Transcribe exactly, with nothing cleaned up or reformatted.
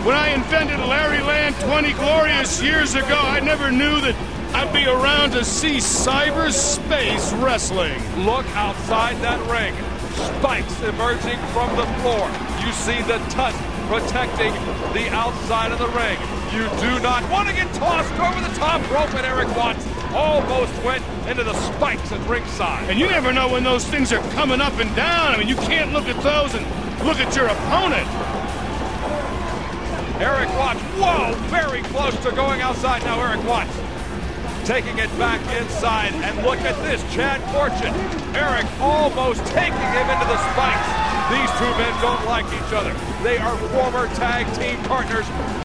When I invented Larry Land twenty glorious years ago, I never knew that I'd be around to see cyberspace wrestling. Look outside that ring. Spikes emerging from the floor. You see the tusk protecting the outside of the ring. You do not want to get tossed over the top rope, and Erik Watts almost went into the spikes at ringside. And you never know when those things are coming up and down. I mean, you can't look at those and look at your opponent. Erik Watts, whoa, very close to going outside now. Erik Watts taking it back inside, and look at this, Chad Fortune. Erik almost taking him into the spikes. These two men don't like each other. They are former tag team partners.